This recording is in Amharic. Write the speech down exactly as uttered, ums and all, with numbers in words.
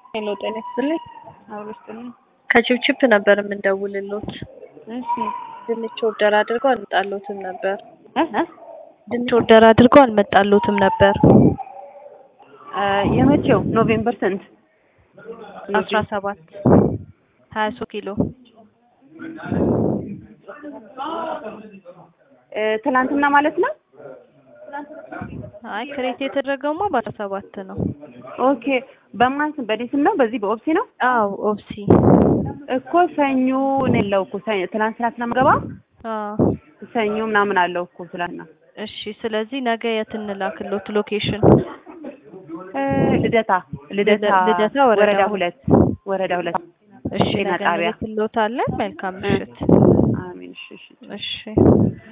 ሄሎ ጤና ይስጥልኝ። አውርስትልኝ ከቺፕቺፕ ነበር የምንደውልልዎት። እሺ ድንች ኦርደር አድርገው አልመጣልዎትም ነበር። እ እ ድንች ኦርደር አድርገው አልመጣልዎትም ነበር። የመቼው ኖቬምበር ስንት? አስራ ሰባት ሀያ ሶስት ኪሎ ትናንትና ማለት ነው። አይ ክሬት የተደረገውማ በአስራ ሰባት ነው። ኦኬ በማን ስም? በእኔ ስም ነው? በዚህ በኦፕሲ ነው? አዎ ኦፕሲ እኮ ሰኞ ነው ያለው እኮ ትናንት ስራ ስለምገባ አዎ ሰኞ ምናምን አለው እኮ ትላንትና። እሺ ስለዚህ ነገ የት እንላክልዎት? ሎኬሽን ልደታ ልደታ ልደታ ወረዳ ሁለት ወረዳ ሁለት እሺ ጤና ነገ ጣቢያ እንልክልዎታለን። መልካም ምሽት። አሜን። እሺ እሺ እሺ